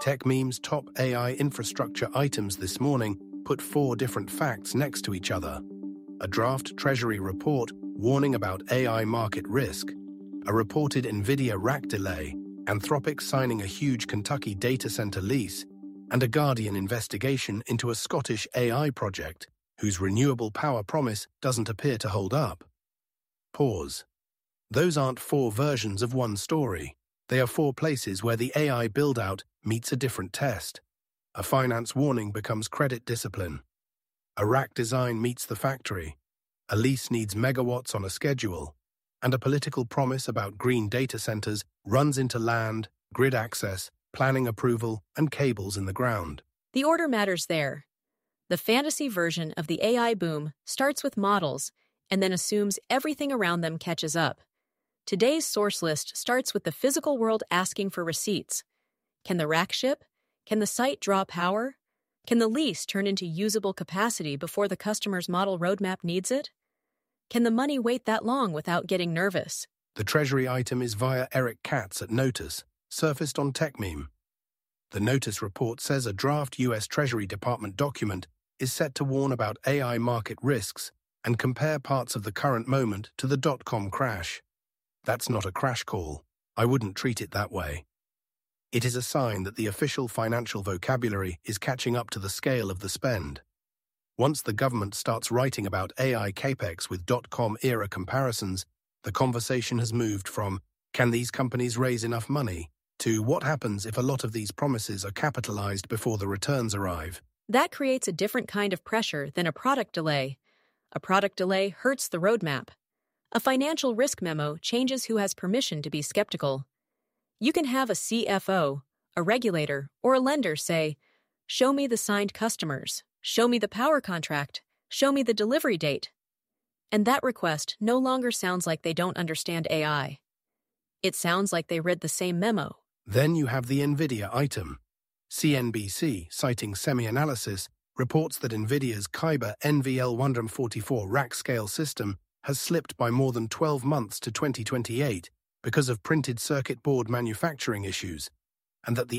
TechMeme's top AI infrastructure items this morning put 4 different facts next to each other. A draft Treasury report warning about AI market risk, a reported NVIDIA rack delay, Anthropic signing a huge Kentucky data center lease, and a Guardian investigation into a Scottish AI project whose renewable power promise doesn't appear to hold up. Pause. Those aren't 4 versions of one story. They are 4 places where the AI build-out meets a different test. A finance warning becomes credit discipline. A rack design meets the factory. A lease needs megawatts on a schedule. And a political promise about green data centers runs into land, grid access, planning approval, and cables in the ground. The order matters there. The fantasy version of the AI boom starts with models and then assumes everything around them catches up. Today's source list starts with the physical world asking for receipts. Can the rack ship? Can the site draw power? Can the lease turn into usable capacity before the customer's model roadmap needs it? Can the money wait that long without getting nervous? The Treasury item is via Eric Katz at Notice, surfaced on TechMeme. The Notice report says a draft U.S. Treasury Department document is set to warn about AI market risks and compare parts of the current moment to the dot-com crash. That's not a crash call. I wouldn't treat it that way. It is a sign that the official financial vocabulary is catching up to the scale of the spend. Once the government starts writing about AI capex with dot-com era comparisons, the conversation has moved from, can these companies raise enough money, to what happens if a lot of these promises are capitalized before the returns arrive. That creates a different kind of pressure than a product delay. A product delay hurts the roadmap. A financial risk memo changes who has permission to be skeptical. You can have a CFO, a regulator, or a lender say, show me the signed customers, show me the power contract, show me the delivery date. And that request no longer sounds like they don't understand AI. It sounds like they read the same memo. Then you have the NVIDIA item. CNBC, citing SemiAnalysis, reports that NVIDIA's Kyber NVL144 rack-scale system has slipped by more than 12 months to 2028 because of printed circuit board manufacturing issues, and that the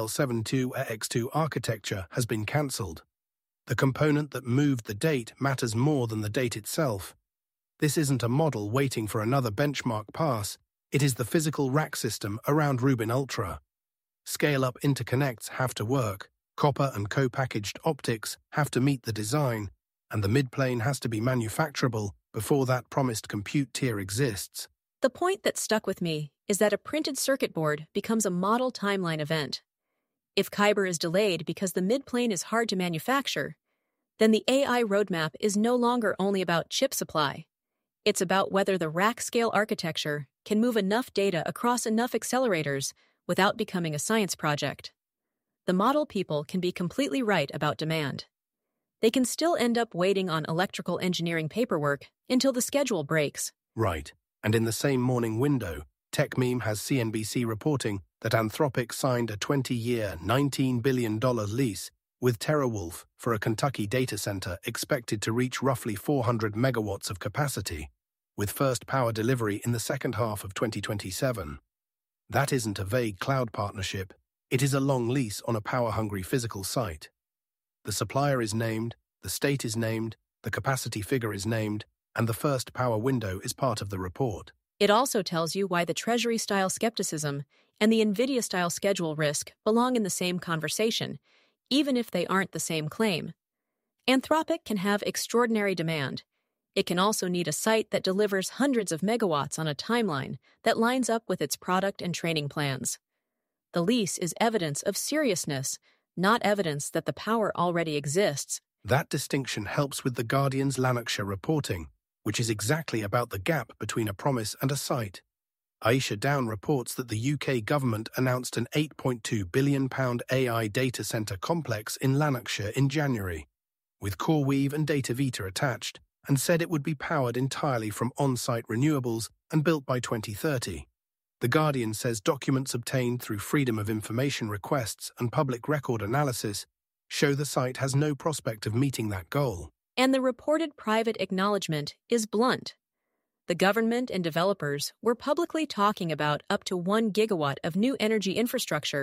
NVL72X2 architecture has been cancelled. The component that moved the date matters more than the date itself. This isn't a model waiting for another benchmark pass, it is the physical rack system around Rubin Ultra. Scale-up interconnects have to work, copper and co-packaged optics have to meet the design, and the midplane has to be manufacturable before that promised compute tier exists. The point that stuck with me is that a printed circuit board becomes a model timeline event. If Kyber is delayed because the midplane is hard to manufacture, then the AI roadmap is no longer only about chip supply. It's about whether the rack-scale architecture can move enough data across enough accelerators without becoming a science project. The model people can be completely right about demand. They can still end up waiting on electrical engineering paperwork until the schedule breaks. Right. And in the same morning window, TechMeme has CNBC reporting that Anthropic signed a 20-year, $19 billion lease with TeraWulf for a Kentucky data center expected to reach roughly 400 megawatts of capacity, with first power delivery in the second half of 2027. That isn't a vague cloud partnership, it is a long lease on a power-hungry physical site. The supplier is named, the state is named, the capacity figure is named, and the first power window is part of the report. It also tells you why the Treasury-style skepticism and the NVIDIA-style schedule risk belong in the same conversation, even if they aren't the same claim. Anthropic can have extraordinary demand. It can also need a site that delivers hundreds of megawatts on a timeline that lines up with its product and training plans. The lease is evidence of seriousness, not evidence that the power already exists. That distinction helps with the Guardian's Lanarkshire reporting, which is exactly about the gap between a promise and a site. Aisha Down reports that the UK government announced an £8.2 billion AI data centre complex in Lanarkshire in January, with CoreWeave and DataVita attached, and said it would be powered entirely from on-site renewables and built by 2030. The Guardian says documents obtained through Freedom of Information requests and public record analysis show the site has no prospect of meeting that goal. And the reported private acknowledgement is blunt. The government and developers were publicly talking about up to 1 gigawatt of new energy infrastructure,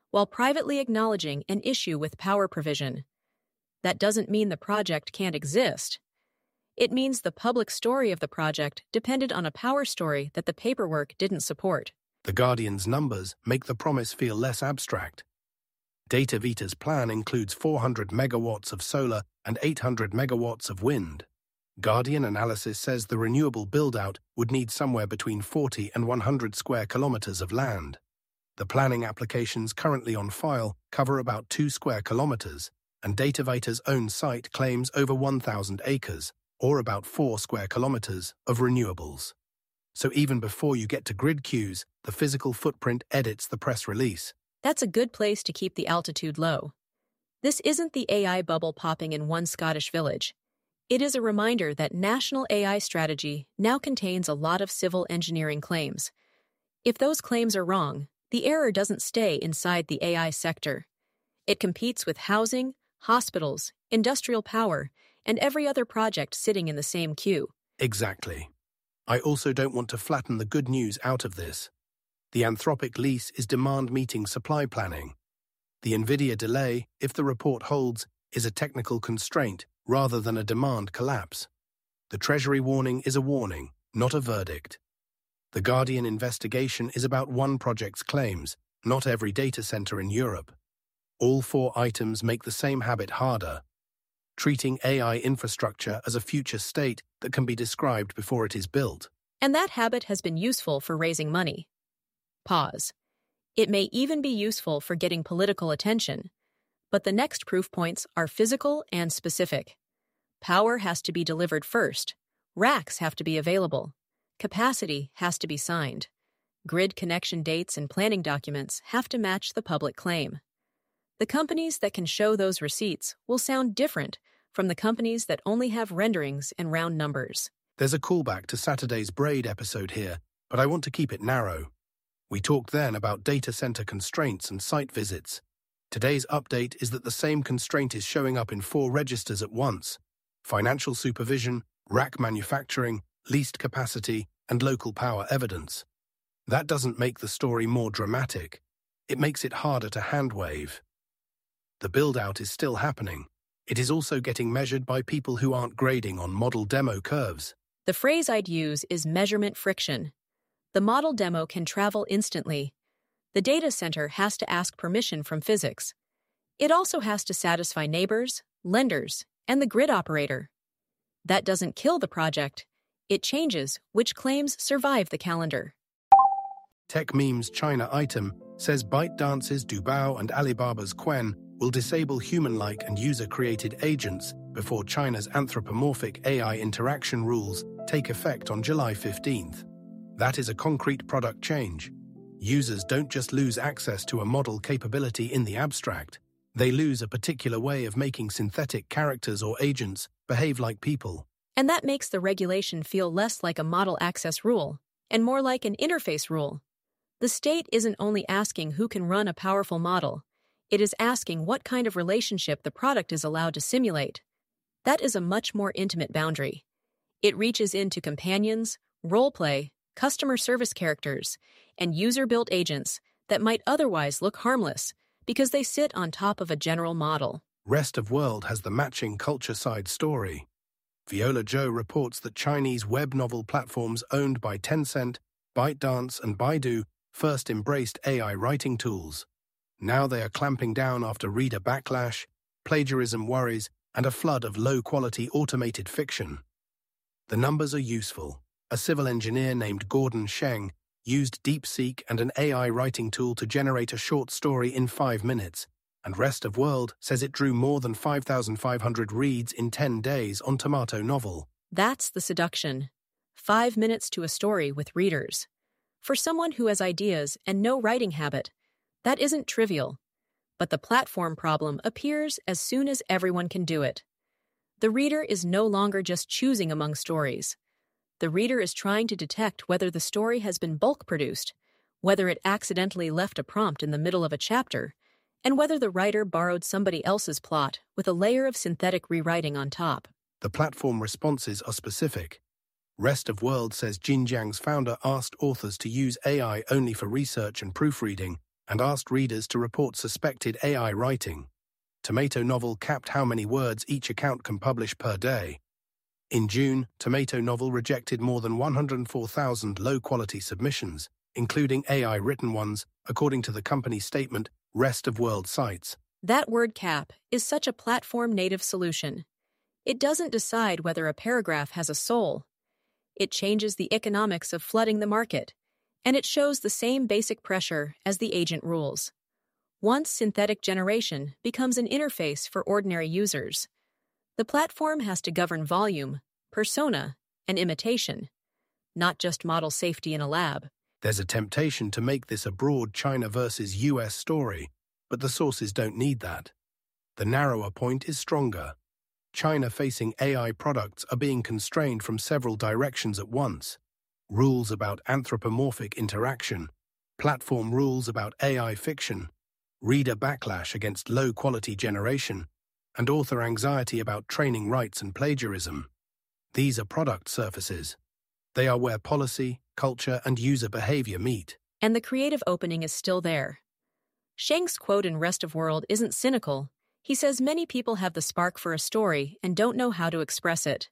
while privately acknowledging an issue with power provision. That doesn't mean the project can't exist. It means the public story of the project depended on a power story that the paperwork didn't support. The Guardian's numbers make the promise feel less abstract. DataVita's plan includes 400 megawatts of solar and 800 megawatts of wind. Guardian analysis says the renewable build-out would need somewhere between 40 and 100 square kilometers of land. The planning applications currently on file cover about 2 square kilometers, and DataVita's own site claims over 1,000 acres, or about 4 square kilometers, of renewables. So even before you get to grid queues, the physical footprint edits the press release. That's a good place to keep the altitude low. This isn't the AI bubble popping in one Scottish village. It is a reminder that national AI strategy now contains a lot of civil engineering claims. If those claims are wrong, the error doesn't stay inside the AI sector. It competes with housing, hospitals, industrial power, and every other project sitting in the same queue. Exactly. I also don't want to flatten the good news out of this. The Anthropic lease is demand-meeting supply planning. The NVIDIA delay, if the report holds, is a technical constraint rather than a demand collapse. The Treasury warning is a warning, not a verdict. The Guardian investigation is about one project's claims, not every data center in Europe. All 4 items make the same habit harder, treating AI infrastructure as a future state that can be described before it is built. And that habit has been useful for raising money. Pause. It may even be useful for getting political attention. But the next proof points are physical and specific. Power has to be delivered first. Racks have to be available. Capacity has to be signed. Grid connection dates and planning documents have to match the public claim. The companies that can show those receipts will sound different from the companies that only have renderings and round numbers. There's a callback to Saturday's Braid episode here, but I want to keep it narrow. We talked then about data center constraints and site visits. Today's update is that the same constraint is showing up in 4 registers at once: financial supervision, rack manufacturing, leased capacity, and local power evidence. That doesn't make the story more dramatic. It makes it harder to handwave. The build-out is still happening. It is also getting measured by people who aren't grading on model demo curves. The phrase I'd use is measurement friction. The model demo can travel instantly. The data center has to ask permission from physics. It also has to satisfy neighbors, lenders, and the grid operator. That doesn't kill the project. It changes which claims survive the calendar. TechMeme's China item says ByteDance's Dubao and Alibaba's Qwen will disable human-like and user-created agents before China's anthropomorphic AI interaction rules take effect on July 15th. That is a concrete product change. Users don't just lose access to a model capability in the abstract. They lose a particular way of making synthetic characters or agents behave like people. And that makes the regulation feel less like a model access rule and more like an interface rule. The state isn't only asking who can run a powerful model. It is asking what kind of relationship the product is allowed to simulate. That is a much more intimate boundary. It reaches into companions, role-play, customer service characters, and user-built agents that might otherwise look harmless because they sit on top of a general model. Rest of World has the matching culture side story. Viola Zhou reports that Chinese web novel platforms owned by Tencent, ByteDance, and Baidu first embraced AI writing tools. Now they are clamping down after reader backlash, plagiarism worries, and a flood of low-quality automated fiction. The numbers are useful. A civil engineer named Gordon Sheng used DeepSeek and an AI writing tool to generate a short story in 5 minutes, and Rest of World says it drew more than 5,500 reads in 10 days on Tomato Novel. That's the seduction. 5 minutes to a story with readers. For someone who has ideas and no writing habit, that isn't trivial. But the platform problem appears as soon as everyone can do it. The reader is no longer just choosing among stories. The reader is trying to detect whether the story has been bulk produced, whether it accidentally left a prompt in the middle of a chapter, and whether the writer borrowed somebody else's plot with a layer of synthetic rewriting on top. The platform responses are specific. Rest of World says Xinjiang's founder asked authors to use AI only for research and proofreading, and asked readers to report suspected AI writing. Tomato Novel capped how many words each account can publish per day. In June, Tomato Novel rejected more than 104,000 low-quality submissions, including AI-written ones, according to the company's statement, Rest of World Sites. That word cap is such a platform-native solution. It doesn't decide whether a paragraph has a soul. It changes the economics of flooding the market, and it shows the same basic pressure as the agent rules. Once synthetic generation becomes an interface for ordinary users, the platform has to govern volume, persona, and imitation, not just model safety in a lab. There's a temptation to make this a broad China versus US story, but the sources don't need that. The narrower point is stronger. China-facing AI products are being constrained from several directions at once. Rules about anthropomorphic interaction, platform rules about AI fiction, reader backlash against low-quality generation, and author anxiety about training rights and plagiarism. These are product surfaces. They are where policy, culture, and user behavior meet. And the creative opening is still there. Sheng's quote in Rest of World isn't cynical. He says many people have the spark for a story and don't know how to express it.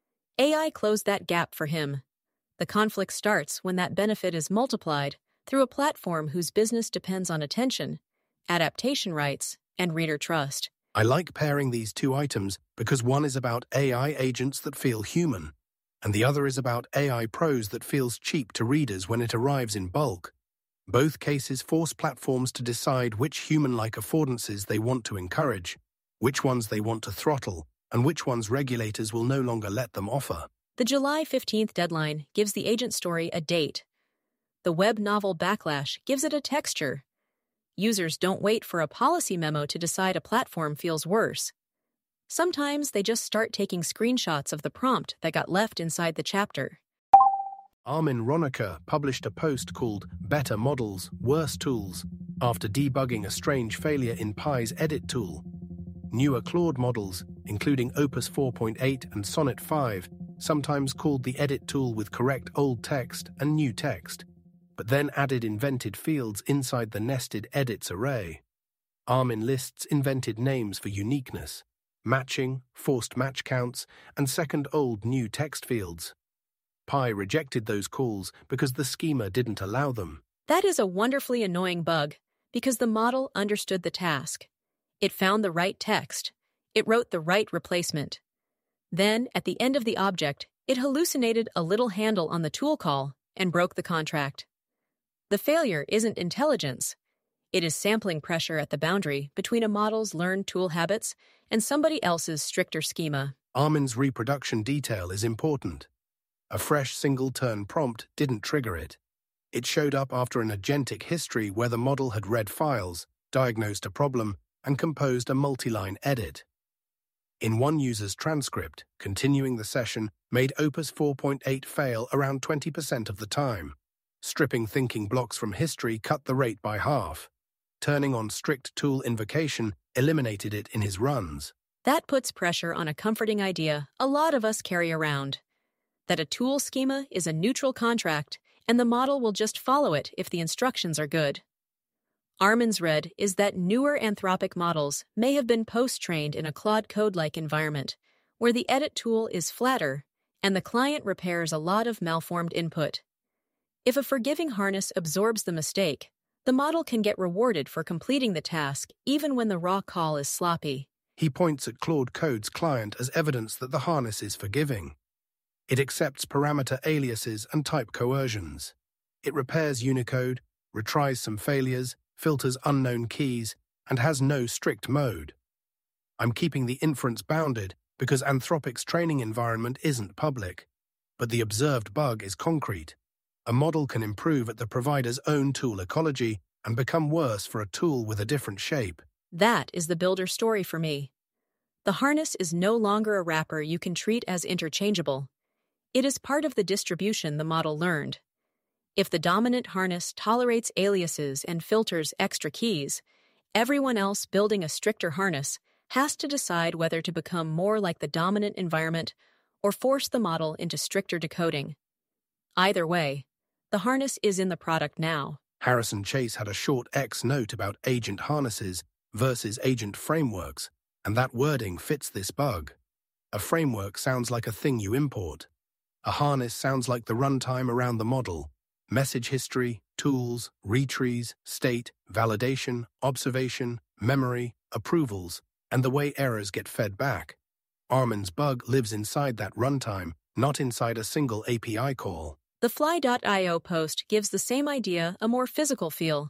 AI closed that gap for him. The conflict starts when that benefit is multiplied through a platform whose business depends on attention, adaptation rights, and reader trust. I like pairing these two items because one is about AI agents that feel human, and the other is about AI prose that feels cheap to readers when it arrives in bulk. Both cases force platforms to decide which human-like affordances they want to encourage, which ones they want to throttle, and which ones regulators will no longer let them offer. The July 15th deadline gives the agent story a date. The web novel backlash gives it a texture. Users don't wait for a policy memo to decide a platform feels worse. Sometimes they just start taking screenshots of the prompt that got left inside the chapter. Armin Ronacher published a post called Better Models, Worse Tools, after debugging a strange failure in Pi's edit tool. Newer Claude models, including Opus 4.8 and Sonnet 5, sometimes called the edit tool with correct old text and new text, but then added invented fields inside the nested edits array. Armin lists invented names for uniqueness, matching, forced match counts, and second old new text fields. Pi rejected those calls because the schema didn't allow them. That is a wonderfully annoying bug, because the model understood the task. It found the right text. It wrote the right replacement. Then, at the end of the object, it hallucinated a little handle on the tool call and broke the contract. The failure isn't intelligence. It is sampling pressure at the boundary between a model's learned tool habits and somebody else's stricter schema. Armin's reproduction detail is important. A fresh single-turn prompt didn't trigger it. It showed up after an agentic history where the model had read files, diagnosed a problem, and composed a multi-line edit. In one user's transcript, continuing the session made Opus 4.8 fail around 20% of the time. Stripping thinking blocks from history cut the rate by half. Turning on strict tool invocation eliminated it in his runs. That puts pressure on a comforting idea a lot of us carry around. That a tool schema is a neutral contract, and the model will just follow it if the instructions are good. Armin's read is that newer Anthropic models may have been post-trained in a Claude Code-like environment, where the edit tool is flatter, and the client repairs a lot of malformed input. If a forgiving harness absorbs the mistake, the model can get rewarded for completing the task even when the raw call is sloppy. He points at Claude Code's client as evidence that the harness is forgiving. It accepts parameter aliases and type coercions. It repairs Unicode, retries some failures, filters unknown keys, and has no strict mode. I'm keeping the inference bounded because Anthropic's training environment isn't public, but the observed bug is concrete. A model can improve at the provider's own tool ecology and become worse for a tool with a different shape. That is the builder story for me. The harness is no longer a wrapper you can treat as interchangeable. It is part of the distribution the model learned. If the dominant harness tolerates aliases and filters extra keys, everyone else building a stricter harness has to decide whether to become more like the dominant environment or force the model into stricter decoding. Either way, the harness is in the product now. Harrison Chase had a short X note about agent harnesses versus agent frameworks, and that wording fits this bug. A framework sounds like a thing you import. A harness sounds like the runtime around the model. Message history, tools, retrees, state, validation, observation, memory, approvals, and the way errors get fed back. Armin's bug lives inside that runtime, not inside a single API call. The Fly.io post gives the same idea a more physical feel.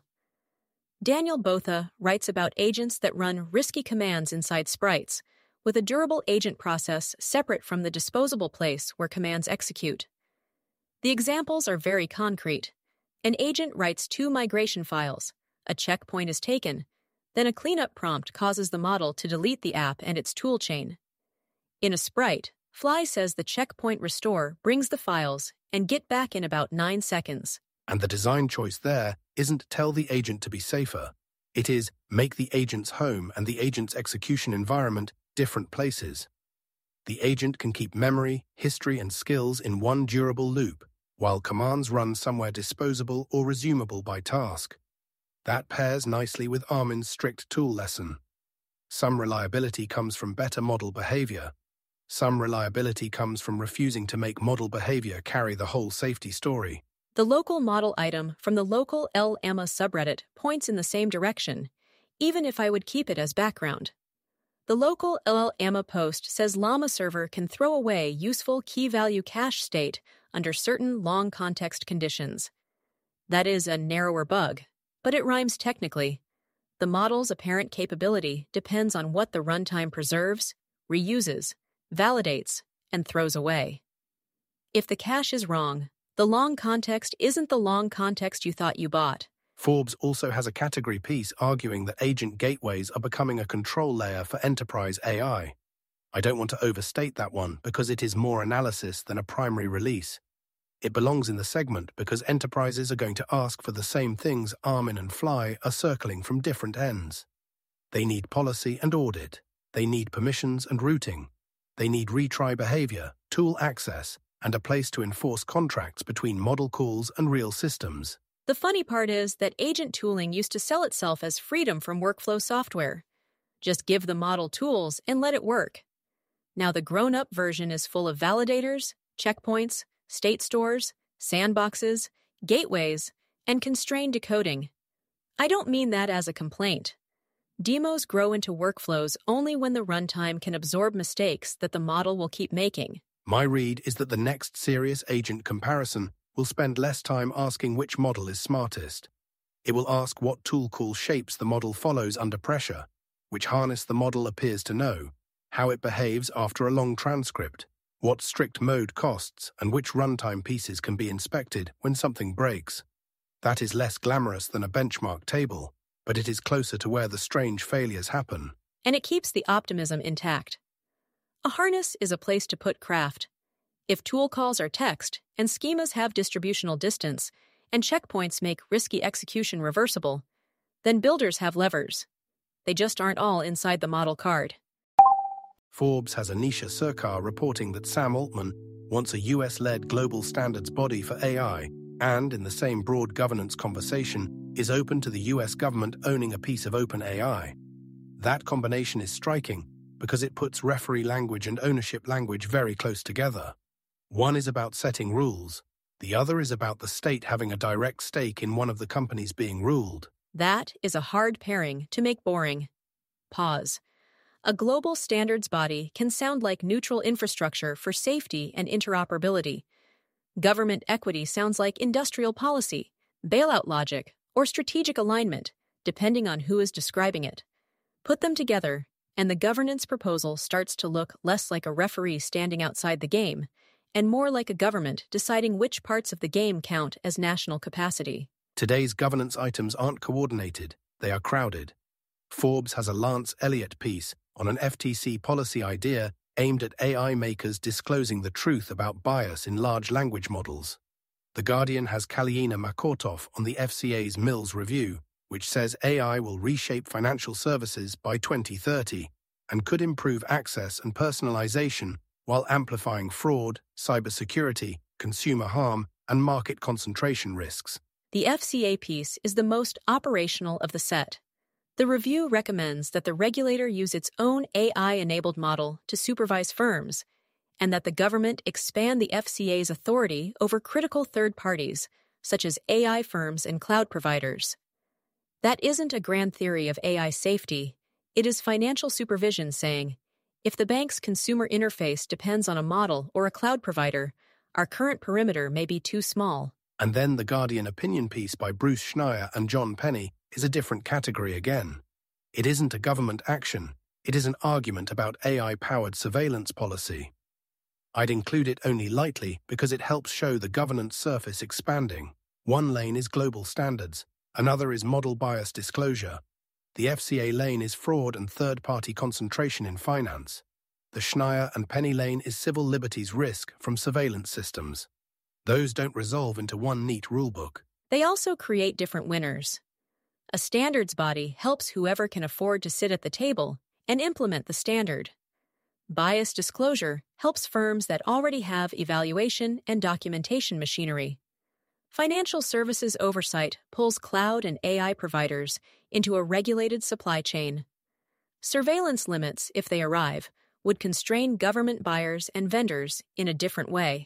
Daniel Botha writes about agents that run risky commands inside sprites, with a durable agent process separate from the disposable place where commands execute. The examples are very concrete. An agent writes 2 migration files, a checkpoint is taken, then a cleanup prompt causes the model to delete the app and its toolchain. In a sprite, Fly says the checkpoint restore brings the files and get back in about 9 seconds. And the design choice there isn't tell the agent to be safer. It is make the agent's home and the agent's execution environment different places. The agent can keep memory, history, and skills in one durable loop, while commands run somewhere disposable or resumable by task. That pairs nicely with Armin's strict tool lesson. Some reliability comes from better model behavior. Some reliability comes from refusing to make model behavior carry the whole safety story. The local model item from the local Llama subreddit points in the same direction, even if I would keep it as background. The local Llama post says Llama server can throw away useful key-value cache state under certain long context conditions. That is a narrower bug, but it rhymes technically. The model's apparent capability depends on what the runtime preserves, reuses, validates, and throws away. If the cache is wrong, the long context isn't the long context you thought you bought. Forbes also has a category piece arguing that agent gateways are becoming a control layer for enterprise AI. I don't want to overstate that one because it is more analysis than a primary release. It belongs in the segment because enterprises are going to ask for the same things Armin and Fly are circling from different ends. They need policy and audit. They need permissions and routing. They need retry behavior, tool access, and a place to enforce contracts between model calls and real systems. The funny part is that agent tooling used to sell itself as freedom from workflow software. Just give the model tools and let it work. Now the grown-up version is full of validators, checkpoints, state stores, sandboxes, gateways, and constrained decoding. I don't mean that as a complaint. Demos grow into workflows only when the runtime can absorb mistakes that the model will keep making. My read is that the next serious agent comparison will spend less time asking which model is smartest. It will ask what tool call shapes the model follows under pressure, which harness the model appears to know, how it behaves after a long transcript, what strict mode costs, and which runtime pieces can be inspected when something breaks. That is less glamorous than a benchmark table, but it is closer to where the strange failures happen. And it keeps the optimism intact. A harness is a place to put craft. If tool calls are text, and schemas have distributional distance, and checkpoints make risky execution reversible, then builders have levers. They just aren't all inside the model card. Forbes has Anisha Surkar reporting that Sam Altman wants a US-led global standards body for AI and, in the same broad governance conversation, is open to the US government owning a piece of OpenAI. That combination is striking because it puts referee language and ownership language very close together. One is about setting rules. The other is about the state having a direct stake in one of the companies being ruled. That is a hard pairing to make boring. Pause. A global standards body can sound like neutral infrastructure for safety and interoperability. Government equity sounds like industrial policy, bailout logic, or strategic alignment, depending on who is describing it. Put them together, and the governance proposal starts to look less like a referee standing outside the game, and more like a government deciding which parts of the game count as national capacity. Today's governance items aren't coordinated, they are crowded. Forbes has a Lance Elliott piece on an FTC policy idea aimed at AI makers disclosing the truth about bias in large language models. The Guardian has Kalina Makortov on the FCA's Mills review, which says AI will reshape financial services by 2030 and could improve access and personalization while amplifying fraud, cybersecurity, consumer harm, and market concentration risks. The FCA piece is the most operational of the set. The review recommends that the regulator use its own AI-enabled model to supervise firms, and that the government expand the FCA's authority over critical third parties, such as AI firms and cloud providers. That isn't a grand theory of AI safety. It is financial supervision saying, if the bank's consumer interface depends on a model or a cloud provider, our current perimeter may be too small. And then the Guardian opinion piece by Bruce Schneier and John Penny is a different category again. It isn't a government action, it is an argument about AI-powered surveillance policy. I'd include it only lightly because it helps show the governance surface expanding. One lane is global standards, another is model bias disclosure. The FCA lane is fraud and third-party concentration in finance. The Schneier and Penny lane is civil liberties risk from surveillance systems. Those don't resolve into one neat rulebook. They also create different winners. A standards body helps whoever can afford to sit at the table and implement the standard. Bias disclosure helps firms that already have evaluation and documentation machinery. Financial services oversight pulls cloud and AI providers into a regulated supply chain. Surveillance limits, if they arrive, would constrain government buyers and vendors in a different way.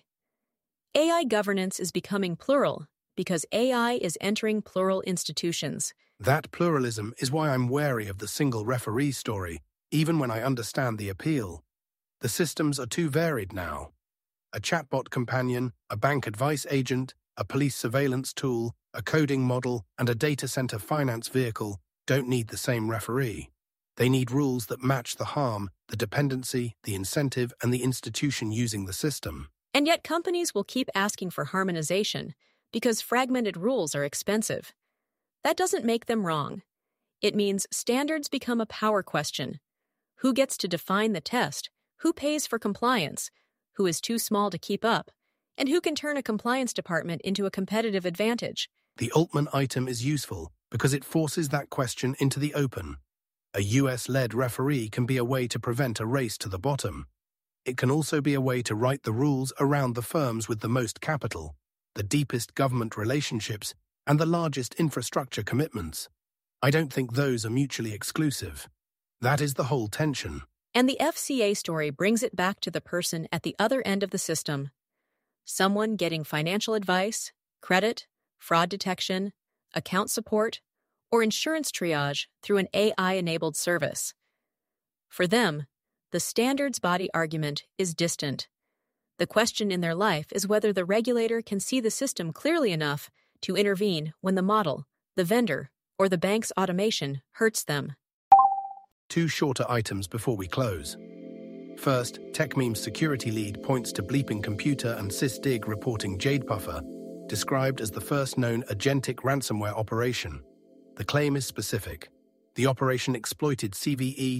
AI governance is becoming plural because AI is entering plural institutions. That pluralism is why I'm wary of the single referee story, even when I understand the appeal. The systems are too varied now. A chatbot companion, a bank advice agent, a police surveillance tool, a coding model, and a data center finance vehicle don't need the same referee. They need rules that match the harm, the dependency, the incentive, and the institution using the system. And yet companies will keep asking for harmonization because fragmented rules are expensive. That doesn't make them wrong. It means standards become a power question. Who gets to define the test? Who pays for compliance? Who is too small to keep up? And who can turn a compliance department into a competitive advantage? The Altman item is useful because it forces that question into the open. A US-led referee can be a way to prevent a race to the bottom. It can also be a way to write the rules around the firms with the most capital, the deepest government relationships, and the largest infrastructure commitments. I don't think those are mutually exclusive. That is the whole tension. And the FCA story brings it back to the person at the other end of the system. Someone getting financial advice, credit, fraud detection, account support, or insurance triage through an AI-enabled service. For them, the standards body argument is distant. The question in their life is whether the regulator can see the system clearly enough to intervene when the model, the vendor, or the bank's automation hurts them. Two shorter items before we close. First, TechMeme's security lead points to Bleeping Computer and SysDig reporting JadePuffer, described as the first known agentic ransomware operation. The claim is specific. The operation exploited CVE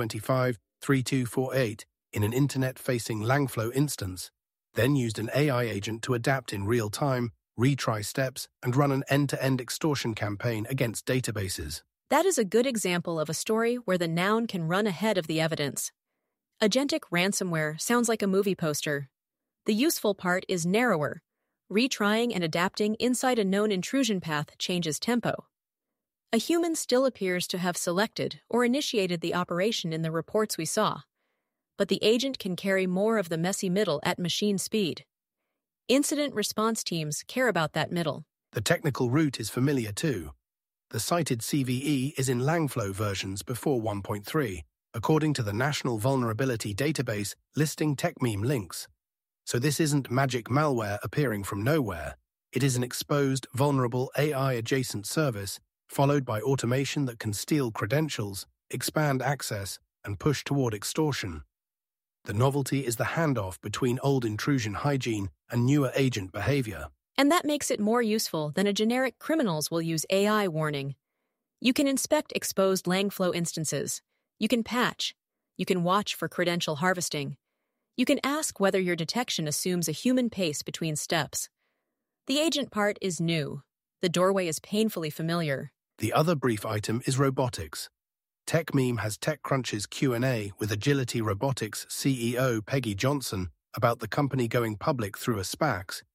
2025-3248 in an internet-facing Langflow instance, then used an AI agent to adapt in real time, retry steps, and run an end-to-end extortion campaign against databases. That is a good example of a story where the noun can run ahead of the evidence. Agentic ransomware sounds like a movie poster. The useful part is narrower. Retrying and adapting inside a known intrusion path changes tempo. A human still appears to have selected or initiated the operation in the reports we saw, but the agent can carry more of the messy middle at machine speed. Incident response teams care about that middle. The technical root is familiar too. The cited CVE is in Langflow versions before 1.3, according to the National Vulnerability Database listing TechMeme links. So this isn't magic malware appearing from nowhere. It is an exposed, vulnerable AI-adjacent service, followed by automation that can steal credentials, expand access, and push toward extortion. The novelty is the handoff between old intrusion hygiene and newer agent behavior. And that makes it more useful than a generic criminals will use AI warning. You can inspect exposed Langflow instances. You can patch. You can watch for credential harvesting. You can ask whether your detection assumes a human pace between steps. The agent part is new. The doorway is painfully familiar. The other brief item is robotics. TechMeme has TechCrunch's Q&A with Agility Robotics CEO Peggy Johnson about the company going public through a SPAC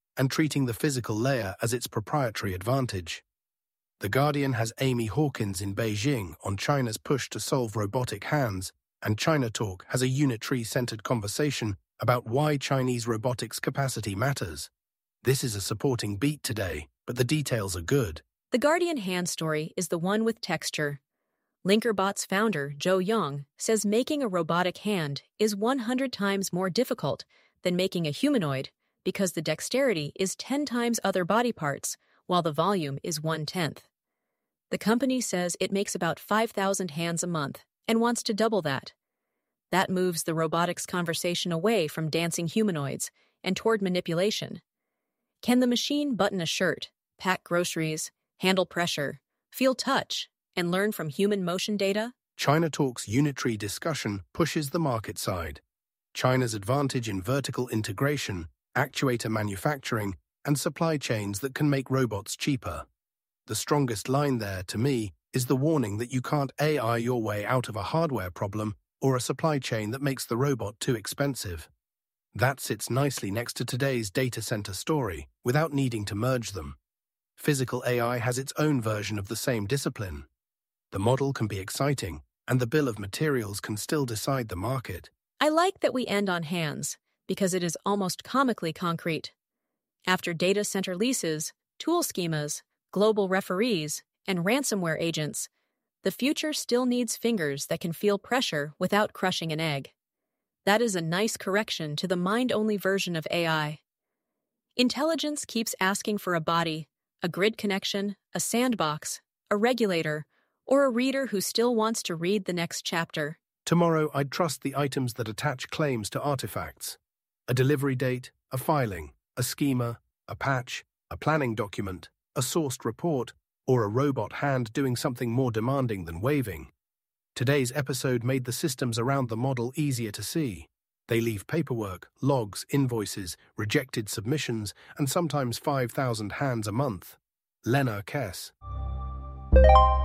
and treating the physical layer as its proprietary advantage. The Guardian has Amy Hawkins in Beijing on China's push to solve robotic hands, and China Talk has a unitary-centered conversation about why Chinese robotics capacity matters. This is a supporting beat today, but the details are good. The Guardian hand story is the one with texture. Linkerbot's founder, Joe Young, says making a robotic hand is 100 times more difficult than making a humanoid because the dexterity is 10 times other body parts, while the volume is 1/10. The company says it makes about 5,000 hands a month and wants to double that. That moves the robotics conversation away from dancing humanoids and toward manipulation. Can the machine button a shirt, pack groceries, handle pressure, feel touch, and learn from human motion data? China Talk's unitary discussion pushes the market side. China's advantage in vertical integration, actuator manufacturing, and supply chains that can make robots cheaper. The strongest line there, to me, is the warning that you can't AI your way out of a hardware problem or a supply chain that makes the robot too expensive. That sits nicely next to today's data center story, without needing to merge them. Physical AI has its own version of the same discipline. The model can be exciting, and the bill of materials can still decide the market. I like that we end on hands, because it is almost comically concrete. After data center leases, tool schemas, global referees, and ransomware agents, the future still needs fingers that can feel pressure without crushing an egg. That is a nice correction to the mind-only version of AI. Intelligence keeps asking for a body, a grid connection, a sandbox, a regulator, or a reader who still wants to read the next chapter. Tomorrow, I'd trust the items that attach claims to artifacts. A delivery date, a filing, a schema, a patch, a planning document, a sourced report, or a robot hand doing something more demanding than waving. Today's episode made the systems around the model easier to see. They leave paperwork, logs, invoices, rejected submissions, and sometimes 5,000 hands a month. Lena Kess.